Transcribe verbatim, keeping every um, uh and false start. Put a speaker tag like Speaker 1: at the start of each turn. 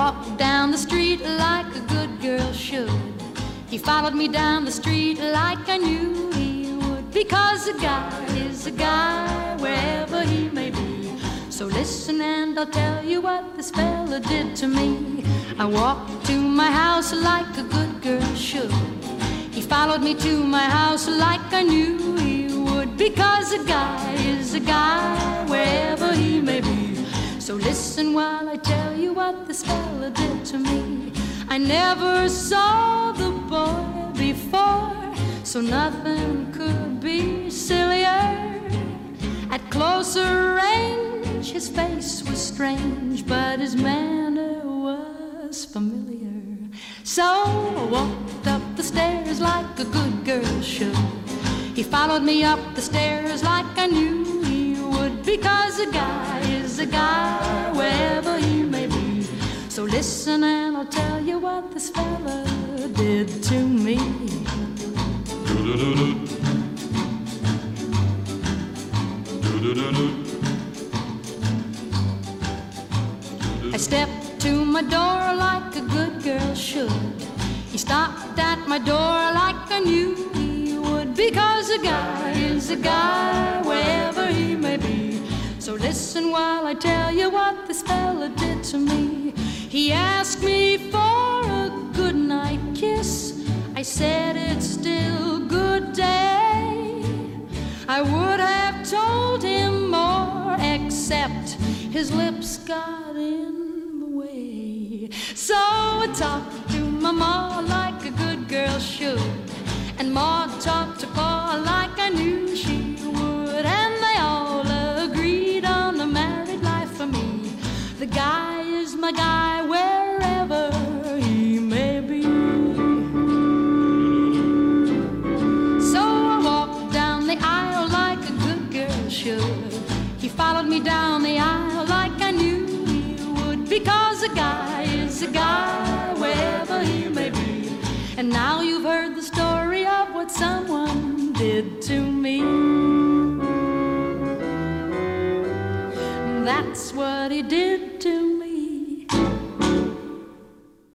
Speaker 1: walked down the street like a good girl should. He followed me down the street like I knew he would, because a guy is a guy wherever he may be. So listen and I'll tell you what this fella did to me. I walked to my house like a good girl should. He followed me to my house like I knew he would, because a guy is a guy wherever he may be. So listen while I tell you what this fella did to me. I never saw the boy before, so nothing could be sillier. At closer range, his face was strange, but his manner was familiar. So I walked up the stairs like a good girl should. He followed me up the stairs like I knew he would, because a guy is a guy wherever he may be. So listen and I'll tell you what this fella did to me. I stepped to my door like a good girl should. He stopped at my door like I knew he would, because a guy is a guy wherever he may be. So listen while I tell you what this fella did to me. He asked me for a goodnight kiss. I said it's still good day. I would have told him more, except his lips got in the way. So I talked to my ma like a good girl should, and Ma talked to Pa like I knew she would, and they all agreed on the married life for me. The guy is my guy wherever he may be. So I walked down the aisle like a good girl should. He followed me down the aisle like I knew he would, because a guy is a guy wherever he may be. And now you've heard the story of what someone did to me. That's what he did